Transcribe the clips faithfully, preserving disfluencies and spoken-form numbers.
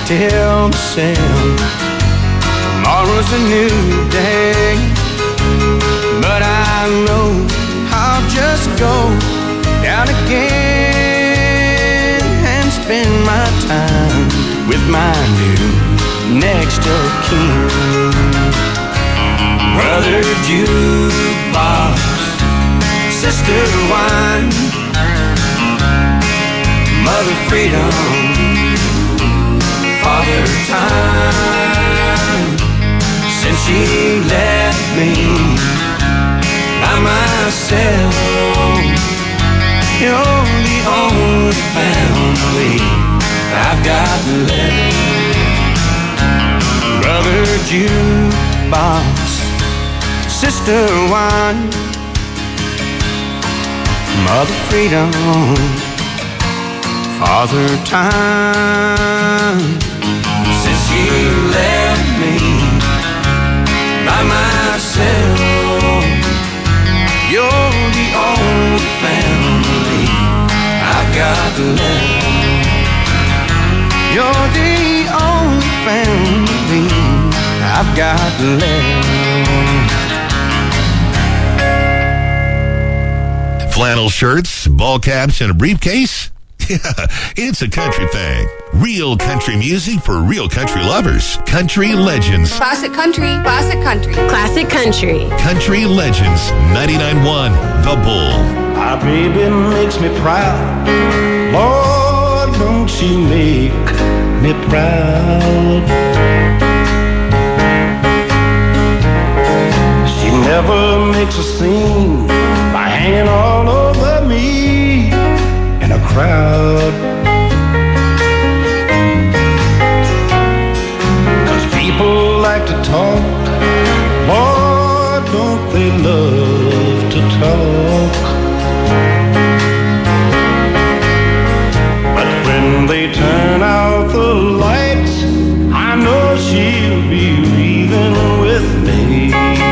tell myself tomorrow's a new day. But I know I'll just go down again and spend my time with my new next of kin. Brother jukebox, sister wine, mother freedom, father time. Since she left me by myself, you're the only family I've got left. Brother jukebox, sister wine, mother freedom, father time. Since you left me by myself, you're the only family I've got left. You're the only family I've got left. Flannel shirts, ball caps, and a briefcase? Yeah, it's a country thing. Real country music for real country lovers. Country Legends. Classic country. Classic country. Classic country. Country Legends ninety-nine point one, The Bull. My baby makes me proud. Lord, don't she make me proud. She never makes a scene by hanging all over me in a crowd. Cause people like to talk, Lord, don't they love to talk. But when they turn out the lights, I know she'll be leaving with me.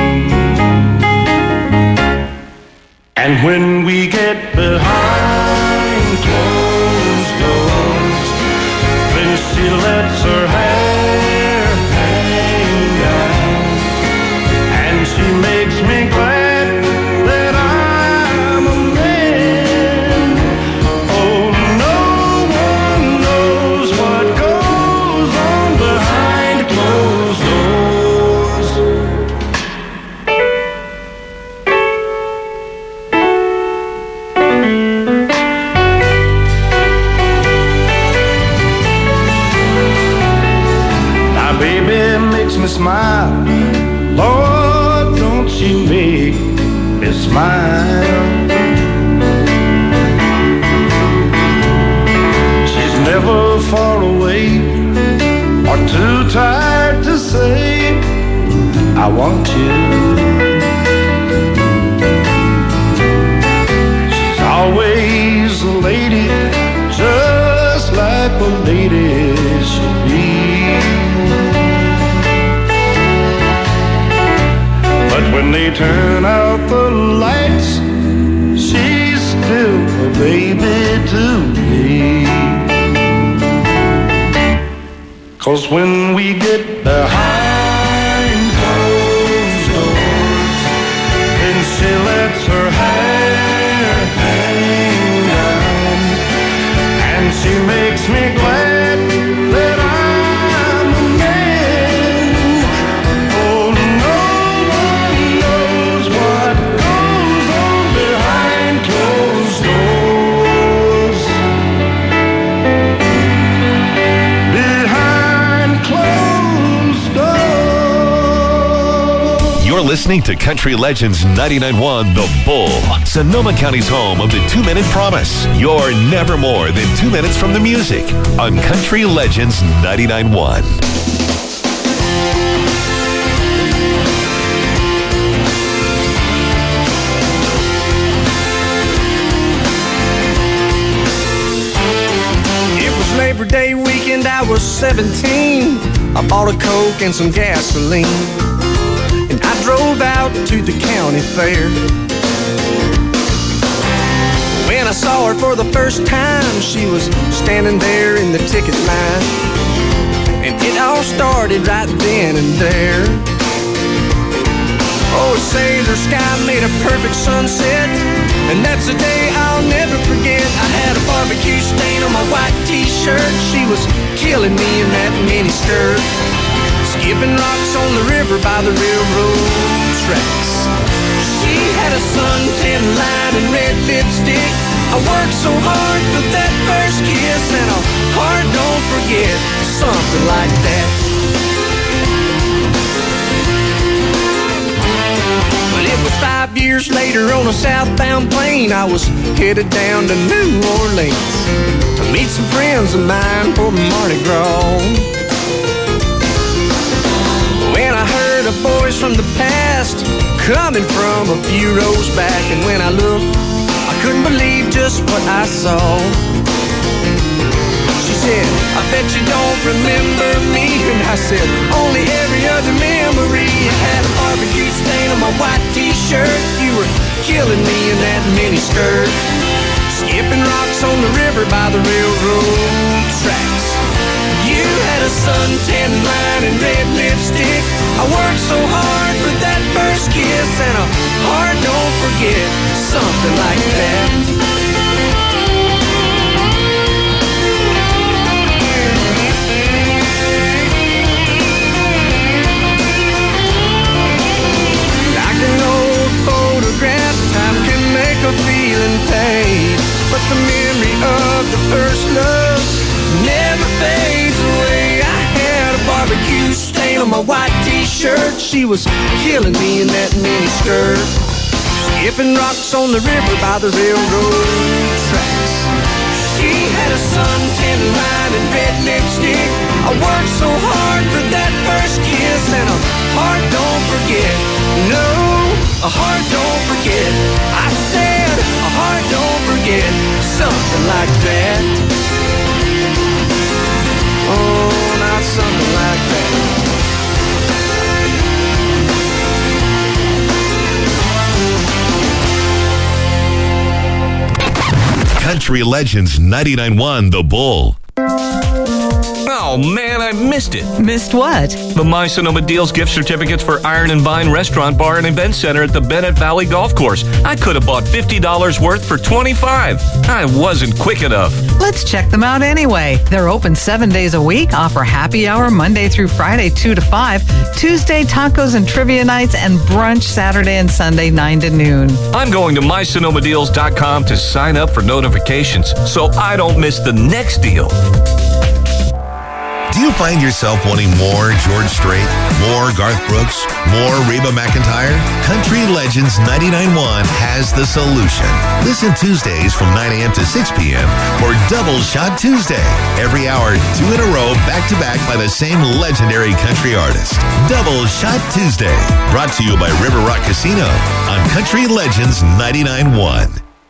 And when we get behind closed doors, then she lets her hair hang down, and she makes me glad that I'm a man. Oh, no one knows what goes on behind closed doors. My baby makes me smile. Lord, don't she make me smile. She's never far away or too tired to say, I want you. She's always a lady, just like a lady should be. But when they turn out the lights, she's still a baby to me. Cause when we get behind closed doors, then she lets her hair hang down, and she makes me glad that I'm a man. Oh, no one knows what goes on behind closed doors. Behind closed doors. You're listening to Country Legends ninety-nine point one, The Bull, Sonoma County's home of the two-minute promise. You're never more than two minutes from the music on Country Legends ninety-nine point one. It was Labor Day weekend, I was seventeen. I bought a Coke and some gasoline, and I drove out to the county fair. When I saw her for the first time, she was standing there in the ticket line. It all started right then and there. Oh, a sailor sky made a perfect sunset, and that's a day I'll never forget. I had a barbecue stain on my white t-shirt. She was killing me in that mini skirt, skipping rocks on the river by the railroad tracks. She had a suntan line and red lipstick. I worked so hard for that first kiss, and a heart don't forget, something like that. But it was five years later on a southbound plane. I was headed down to New Orleans to meet some friends of mine for Mardi Gras. When I heard a voice from the past coming from a few rows back, and when I looked, I couldn't believe just what I saw. She said, I bet you don't remember me. And I said, only every other memory. I had a barbecue stain on my white t-shirt. You were killing me in that mini skirt, skipping rocks on the river by the railroad tracks. You had a suntan line and red lipstick. I worked so hard for that first kiss, and a heart don't forget, something like that. Like an old photograph, time can make a feeling fade, but the memory of the first love never fades away. I had a barbecue stain on my white t-shirt. She was killing me in that mini skirt, skipping rocks on the river by the railroad tracks. She had a suntan line and red lipstick. I worked so hard for that first kiss, and a heart don't forget. No, a heart don't forget. I said a heart don't forget, something like that. Oh, not something like that. Country Legends ninety-nine point one The Bull. Oh, man, I missed it. Missed what? The My Sonoma Deals gift certificates for Iron and Vine Restaurant, Bar, and Event Center at the Bennett Valley Golf Course. I could have bought fifty dollars worth for twenty-five dollars. I wasn't quick enough. Let's check them out anyway. They're open seven days a week, offer happy hour Monday through Friday, two to five, Tuesday tacos and trivia nights, and brunch Saturday and Sunday, nine to noon. I'm going to my sonoma deals dot com to sign up for notifications so I don't miss the next deal. Do you find yourself wanting more George Strait, more Garth Brooks, more Reba McEntire? Country Legends ninety-nine point one has the solution. Listen Tuesdays from nine a.m. to six p.m. for Double Shot Tuesday. Every hour, two in a row, back to back by the same legendary country artist. Double Shot Tuesday. Brought to you by River Rock Casino on Country Legends ninety-nine point one.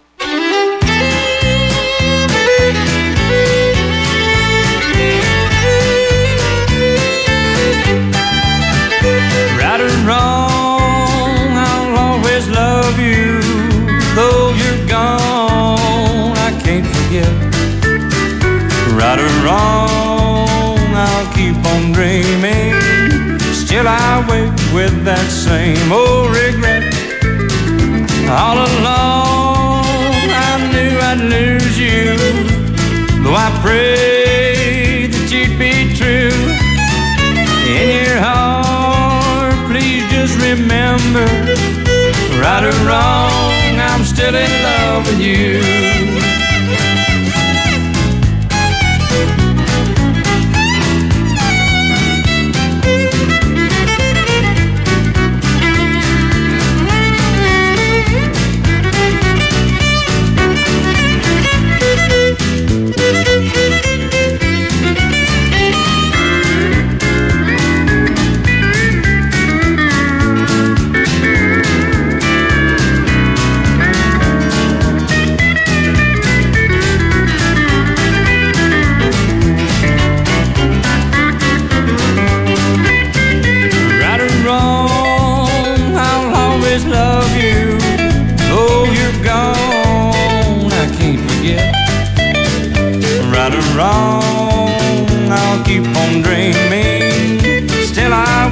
Wrong, I'll always love you. Though you're gone, I can't forget. Right or wrong, I'll keep on dreaming. Still I wait with that same old regret. All along I knew I'd lose you, though I prayed that you'd be true. In your heart, please just remember, right or wrong, I'm still in love with you.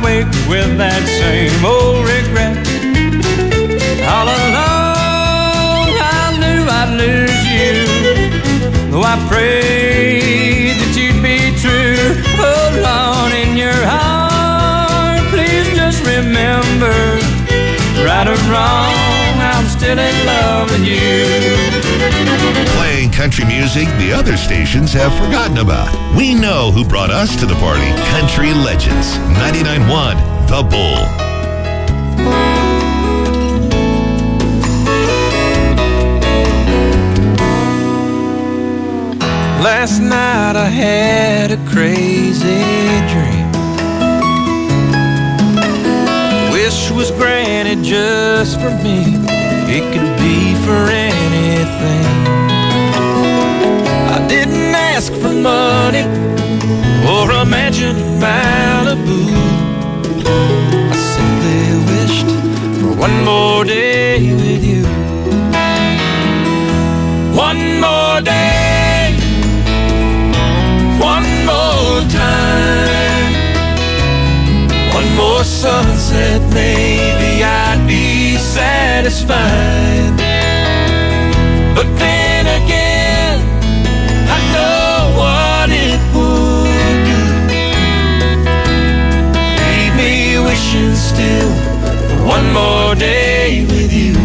wake with that same old regret. All along I knew I'd lose you, though I prayed that you'd be true. Hold on in your heart, please just remember, right or wrong, I'm still in love with you. Playing country music the other stations have forgotten about. We know who brought us to the party. Country Legends, ninety-nine point one, The Bull. Last night I had a crazy dream. Wish was granted just for me. It could be for anything. I didn't ask for money or a mansion in Malibu. I simply wished for one more day with you. One more day, one more time, one more sunset, maybe I'd be satisfied. But then again, I know what it would do. Leave me wishing still for one more day with you.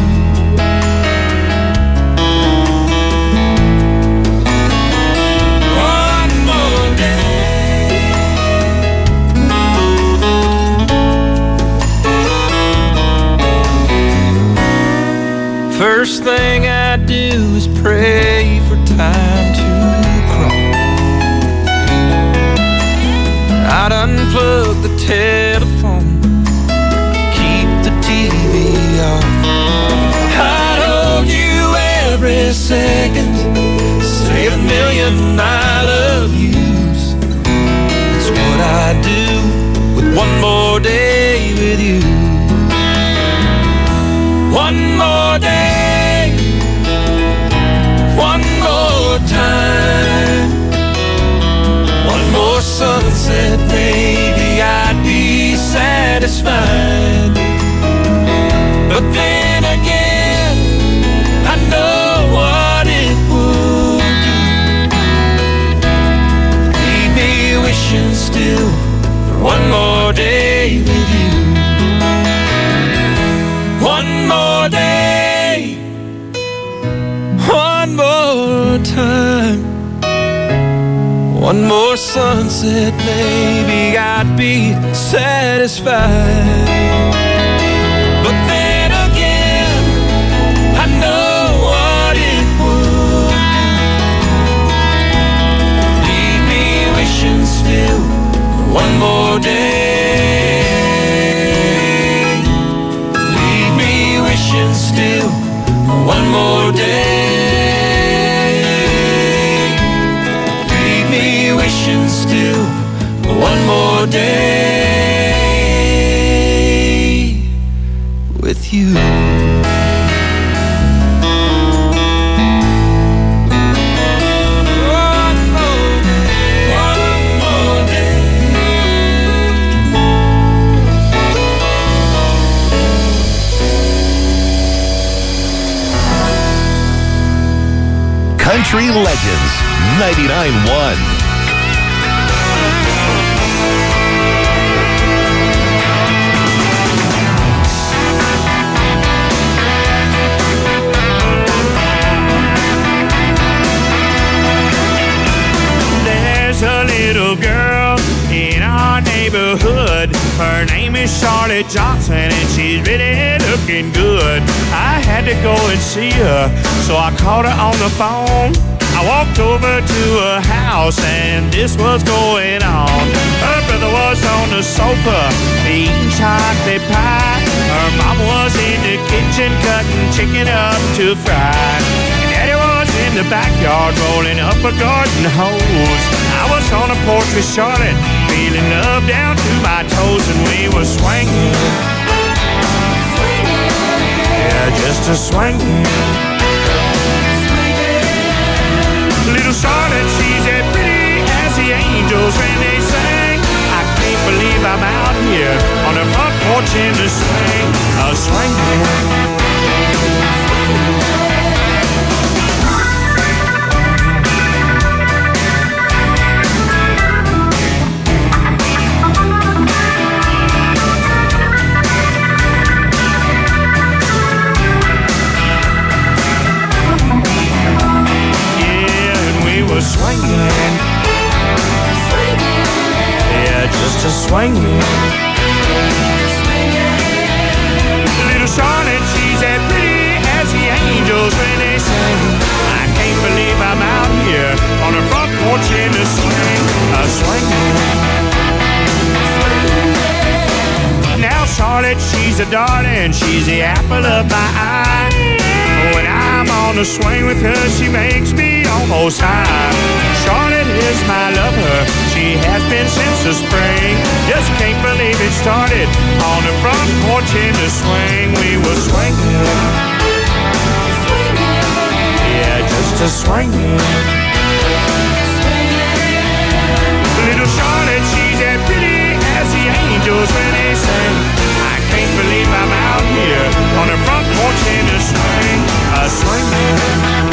First thing I do is pray for time to crawl. I'd unplug the telephone, keep the T V off. I'd hold you every second, say a million I love yous. That's what I do with one more day with you. One more day, one more time, one more sunset, maybe I'd be satisfied. But then again, I know what it would do. Leave me wishing still for one more day with you. One more day, one more time, one more sunset, maybe I'd be satisfied. But then again, I know what it would do. Leave me wishing still for one more day. Still one more day. Leave me wishing still one more day with you. Country Legends, ninety-nine point one. There's a little girl in our neighborhood. Her name is Charlotte Johnson, and she's really looking good. I had to go and see her, so I called her on the phone. I walked over to her house, and this was going on. Her brother was on the sofa eating chocolate pie. Her mom was in the kitchen cutting chicken up to fry. And Daddy was in the backyard rolling up a garden hose. I was on the porch with Charlotte, feeling love down to my toes, and we were swinging. Yeah, just a swinging. Little Charlotte, she's as pretty as the angels when they sing. I can't believe I'm out here porch in the swing, a swinging. Swinging, yeah, just a swinging. Little Charlotte, she's as pretty as the angels when they sing. I can't believe I'm out here on the front porch in the swing, a swinging. Now Charlotte, she's a darling, she's the apple of my eye. When I'm on the swing with her, she makes me almost high. Charlotte is my lover, she has been since the spring. Just can't believe it started on the front porch in the swing. We were swinging, yeah, just a swinging. Little Charlotte, she's as pretty as the angels when they sing. I can't believe I'm out here on the front porch in the swing, a swinging.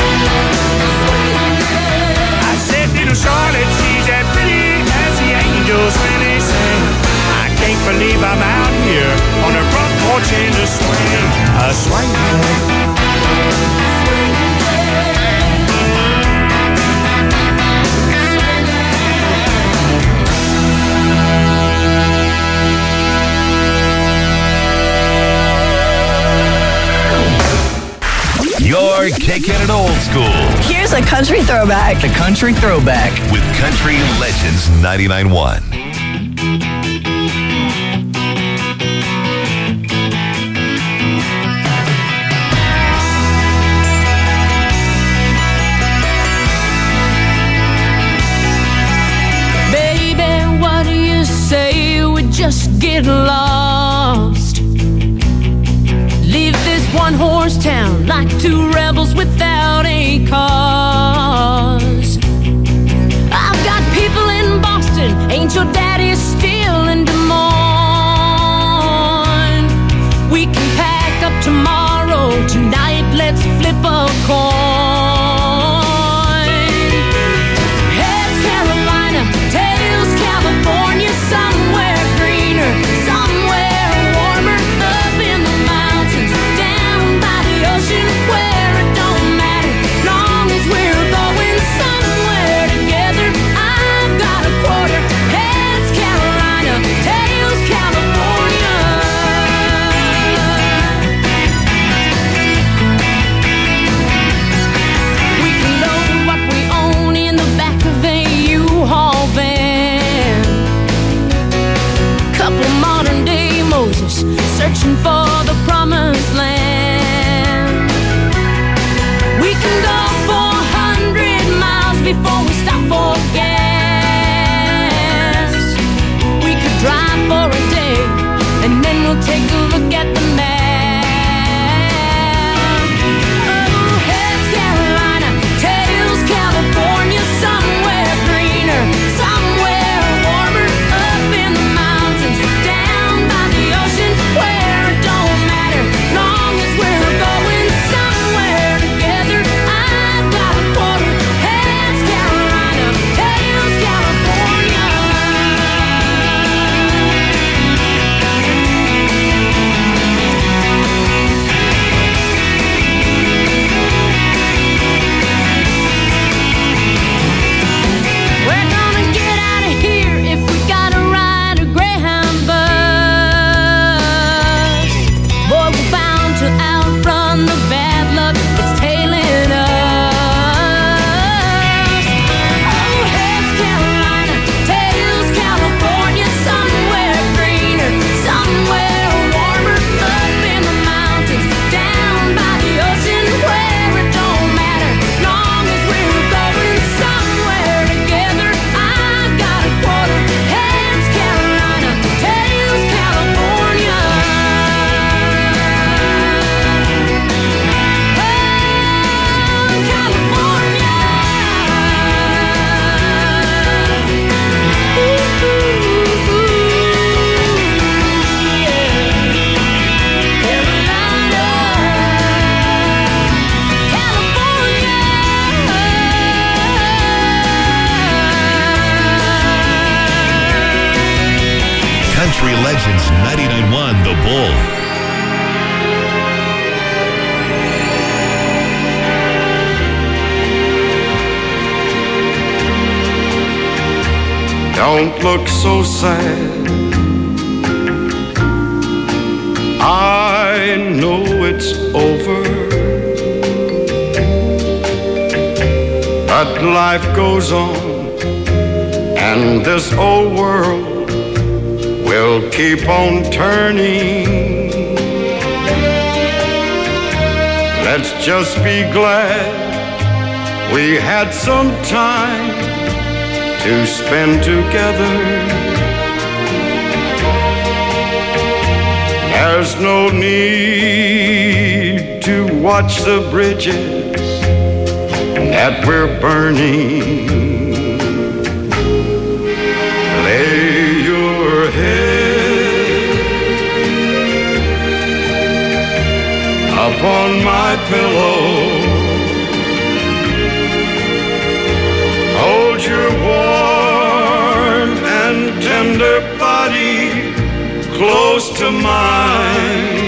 I said little Charlotte, she's as pretty as the angels when they sing. I can't believe I'm out here on the front porch in the swing, a swinging. You're kicking it old school. Here's a country throwback. The country throwback with Country Legends ninety-nine point one. Baby, what do you say we just get lost? Leave this one-horse town like two rebels without a cause. I've got people in Boston, ain't your daddy still in Des Moines? We can pack up tomorrow, tonight let's flip a coin. Heads Carolina, tails California, somewhere greener, somewhere warmer, up in the mountains, down by the ocean, where it don't matter, long as we're going somewhere together. I've got a quarter, heads Carolina, tails California. We can load what we own in the back of a U-Haul van. Couple modern day Moses searching for the promised land. We can go four hundred miles before we stop for gas. We could drive for a day and then we'll take a look at the map. Oh, heads Carolina, tails California, somewhere greener, somewhere warmer, up in the mountains, down by the ocean, where it don't matter, long ninety-nine point one The Bull. Don't look so sad. I know it's over, but life goes on, and this old world will keep on turning. Let's just be glad we had some time to spend together. There's no need to watch the bridges that we're burning. Lay your head upon my pillow. Hold your warm and tender body close to mine.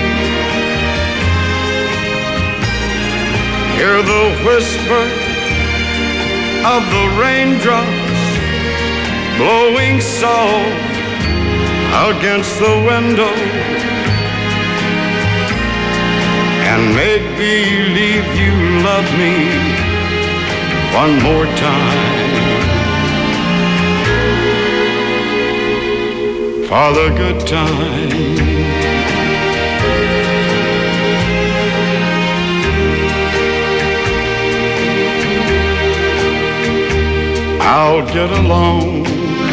Hear the whisper of the raindrops blowing soft against the window, and make believe you love me one more time. For the good time. I'll get along.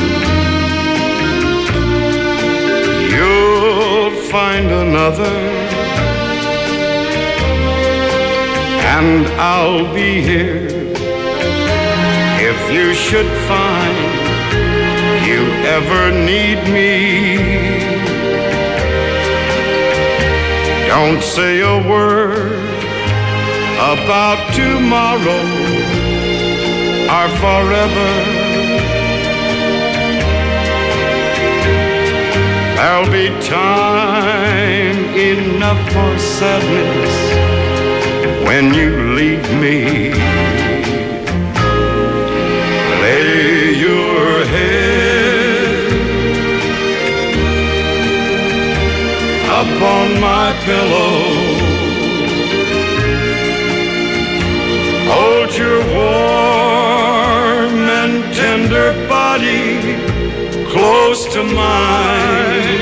You'll find another, and I'll be here if you should find you ever need me. Don't say a word about tomorrow or forever. There'll be time enough for sadness when you leave me. Lay your head upon my pillow. Hold your warm and tender body close to mine.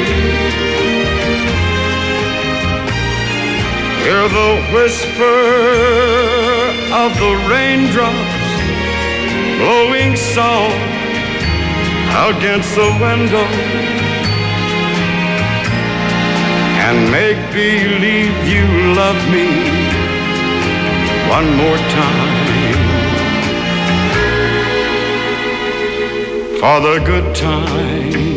Hear the whisper of the raindrops blowing soft against the window, and make believe you love me one more time. For the good time.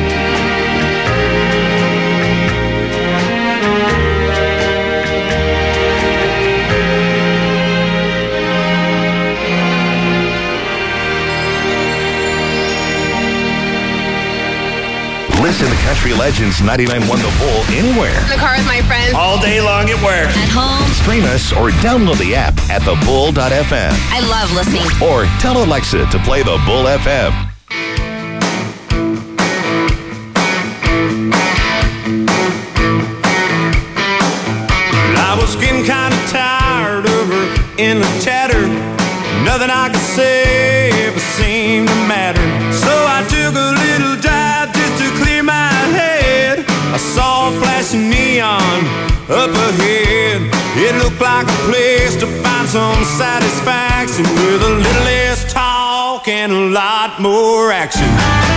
Listen to Country Legends ninety-nine point one The Bull anywhere. In the car with my friends. All day long at work. At home. Stream us or download the app at the bull dot f m. I love listening. Or tell Alexa to play the Bull F M. I was getting kind of tired of her endless chatter. Nothing I could say ever seemed to matter. So I took a little dive just to clear my head. I saw a flashing neon up ahead. It looked like a place to find some satisfaction, with a little less talk and a lot more action.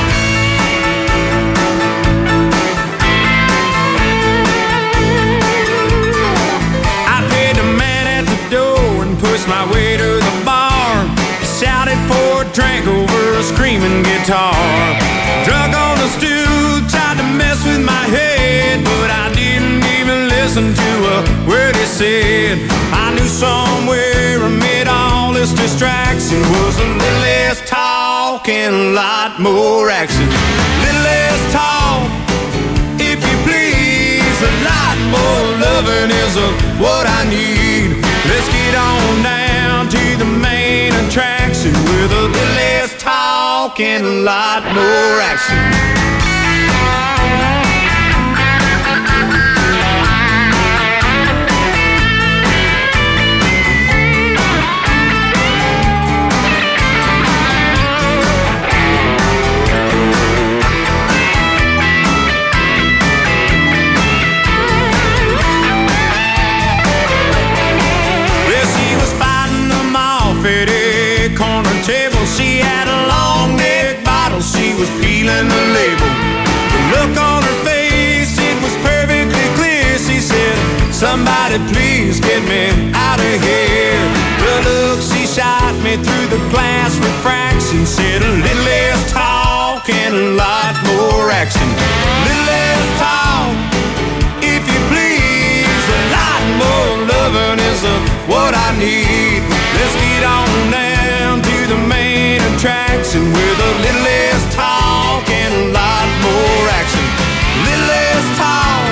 Pushed my way to the bar, shouted for a drink over a screaming guitar. Drunk on the stool, tried to mess with my head, but I didn't even listen to a word he said. I knew somewhere amid all this distraction was a little less talk and a lot more action. Little less talk if you loving is uh, what I need. Let's get on down to the main attraction with a little less talk and a lot more action. She had a long neck bottle, she was peeling the label. The look on her face, it was perfectly clear. She said, somebody please get me out of here. The look she shot me through the glass refraction said, a little less talk and a lot more action. A little less talk, if you please. A lot more loving is uh, what I need. Let's get on down to the main attraction with a little less talk and a lot more action. A little less talk,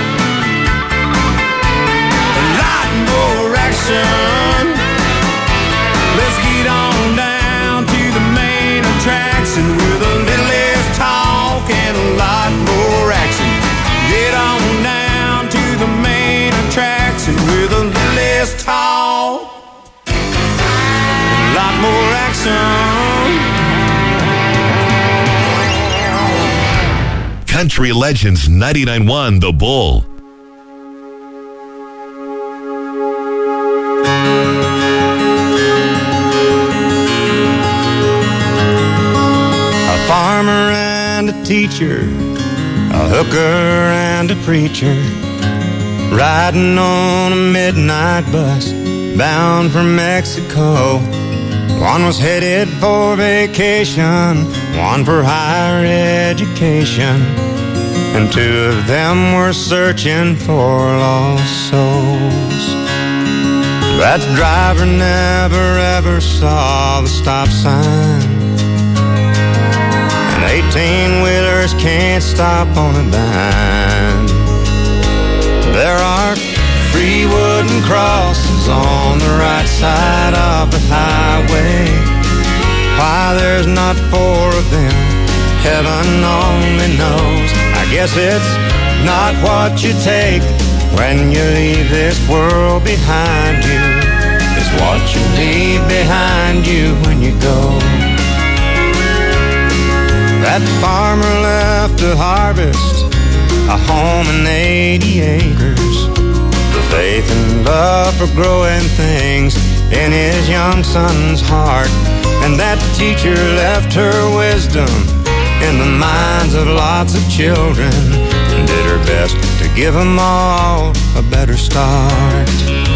a lot more action. Let's get on down to the main attraction with a little less talk and a lot more action. Get on down to the main attraction with a little less talk, a lot more action. Country Legends ninety-nine point one The Bull. A farmer and a teacher, a hooker and a preacher, riding on a midnight bus bound for Mexico. One was headed for vacation, one for higher education, and two of them were searching for lost souls. That driver never ever saw the stop sign, and eighteen-wheelers can't stop on a dime. There are three wooden crosses on the right side of the highway. Why there's not four of them, heaven only knows. I guess it's not what you take when you leave this world behind you. It's what you leave behind you when you go. That farmer left to harvest a home and eighty acres, the faith and love for growing things in his young son's heart. And that teacher left her wisdom in the minds of lots of children, and did her best to give them all a better start.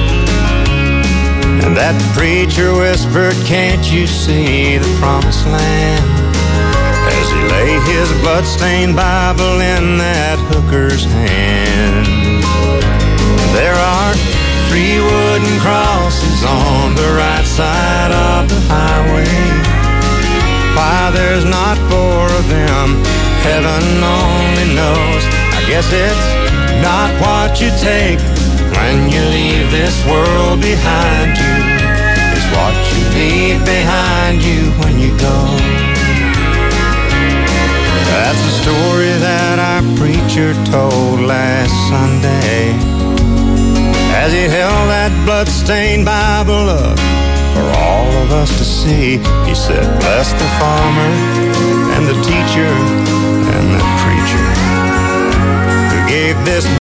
And that preacher whispered, can't you see the promised land, as he lay his bloodstained Bible in that hooker's hand. There are three wooden crosses on the right side of the highway. Why there's not four of them, heaven only knows. I guess it's not what you take when you leave this world behind you. It's what you leave behind you when you go. That's the story that our preacher told last Sunday, as he held that bloodstained Bible up for all of us to see. He said, bless the farmer and the teacher and the preacher who gave this